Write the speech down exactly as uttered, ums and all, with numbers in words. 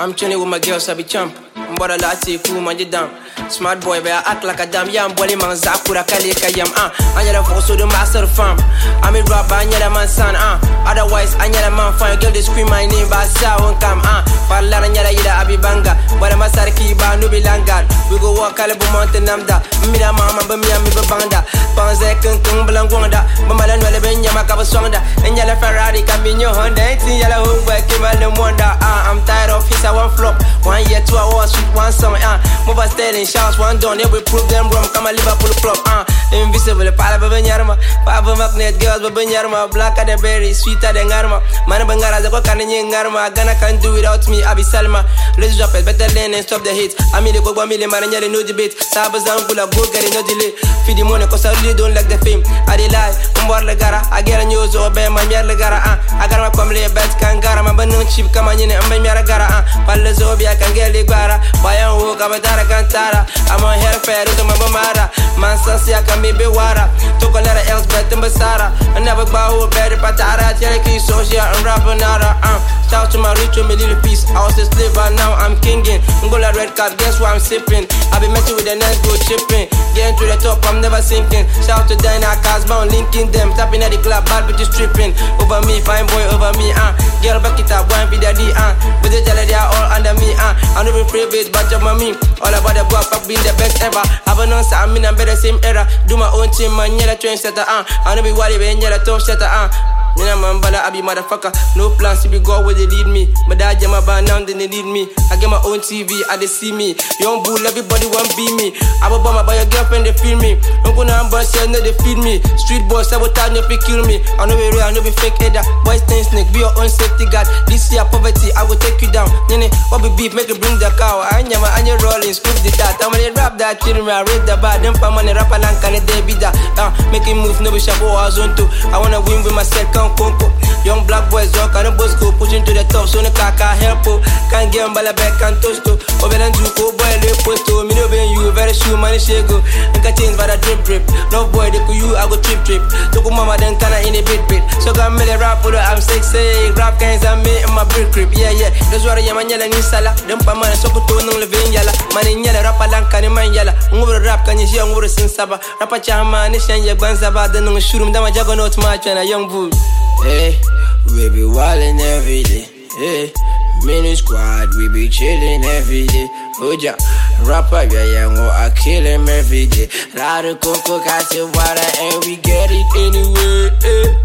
I'm chilling with my girls, I be champ. But a lot of cool man, you damn. Smart boy, but I act like a damn young boy, man. Zakura Kalika yam, ah. I need a voice to the master farm. I'm a rapper, I need a man son, ah. Otherwise, I need a man fine. Girl, they scream my name, but I won't come, ah. Parla, I need a yida, I be banga. But I'm a sarki, but no be langard. We go walk all about mountain, I'm da. Me da mama, but me, I'm a banda. Panze, kung kung, belangwanda. Mamalan, well, ben yamakaba sonda. And yellow Ferrari, come in your Honda. Eighteen yellow home, but came out the wonder, ah. I'm tired of his, I want flop. One year, two hours, one summer, ah. Move a steady, shots, one done. They will prove them wrong. Come a Liverpool club, ah. Invisible, pala babenyarma. Papa magnet girls, babenyarma. Black at the berry, sweeter than arma. Man bangara, the cock and yarma. Ghana can't do without me, Abi Salma. Let's drop it, better lane and stop the hits. I mean, the go one million man, and no debate. Sabas down, pull up, go get it, no delay. Feed the money, cause I really don't like the fame. I dey lie, I'm born the gara. I get a news or bam, my yard the gara, ah. I got my family, a bad kangara. My banana chip, come on in and my yard gara, ah. Palazobi, I can get the gara. Buy a hook, I'm a dara cantara. I'm on hair fair to my mamara. Man, Sansi, I can be water. Took a lot of else, but in Basara. I never bow, better patara. Cherokee, social, and rapanara. Um, shout to my rich, my little piece. I was a slave, but now I'm kinging. Ngola red card, guess what I'm sipping? I be messing with the next go chipping. Getting to the top, I'm never sinking. Shout to Dina, Casbound, linking them. Tapping at the club, bad bitches stripping. Over me, fine boy, over me, ah. Uh. Girl, back it up, one be daddy, ah. Uh. With the jelly, they are all under me, ah. Uh. I know we free base, but of me. All about the boy, fuck being the best ever. Have a non I'm in a better same era. Do my own team, man, yeah, the train setter, ah. Uh. I know be worried, but yeah, the top setter, ah. Uh. Me na man bala, I be motherfucker. No plans to be go where they lead me. My dad jam about now, then they need me. I get my own T V, and they see me. Young bull, everybody want be me. I will bomb by your girlfriend, they feel me. I'm gonna ambush you, no they feed me. Street boys, sabotage, no fi kill me. I know be real, I know be fake either. Boys, stay snake, be your own safety guard. This year poverty, I will take you down. Nene, what be beef, make it bring the cow. I ain't my onion rolling, scoop the dat. I'm gonna rap that, kill me, I rape the bar. Them for money, rap a lang, can it be that? Uh, making moves, no be shabu, I zone two. I wanna win with my second. Young black boys walk on the bus go pushing to the top, so no car can help. Can't get on bala back and toast to. Over and do go boy, they post to me. No ben you very sure money shake go. Make a change by the drip drip. No boy, they could you, I go trip trip. Took mama then kinda in a bit bit. So got me the rap with I'm sexy. Rap kinds and me in my brick grip. Yeah, yeah. That's why I'm yelling in sala. Them pa man so put to no living yala. Man in yellow rap a lang can in man yala. Over rap can you hear over sin saba. Rap a chama, nation ya banzaba. Then no shoot him down my juggernaut match and a young bull. Hey, we be wildin' every day. Hey, mini squad, we be chillin' every day. Oja, rapper, yeah, yeah, I kill him every day. Lot of cocoa, got water, and we get it anyway. Hey.